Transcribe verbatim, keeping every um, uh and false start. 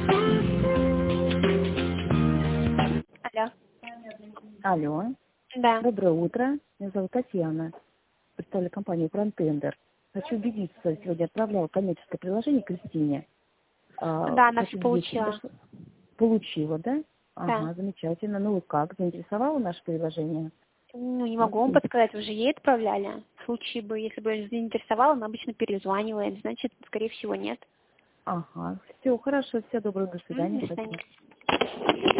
Алло. Алло. Да. Доброе утро. Меня зовут Татьяна. Представляю компанию «Фронтендер». Хочу убедиться, сегодня отправляла коммерческое приложение Кристине. А, Да, она все хочу убедиться, получила. что- Получила, да? Да. Ага, замечательно. Ну и как? Заинтересовало наше приложение? Ну, не могу вам подсказать, уже ей отправляли. В случае бы, если бы заинтересовала, мы обычно перезваниваем, значит, скорее всего, нет. Ага. Все, хорошо. Всего доброго. До М, свидания. До Спасибо. свидания.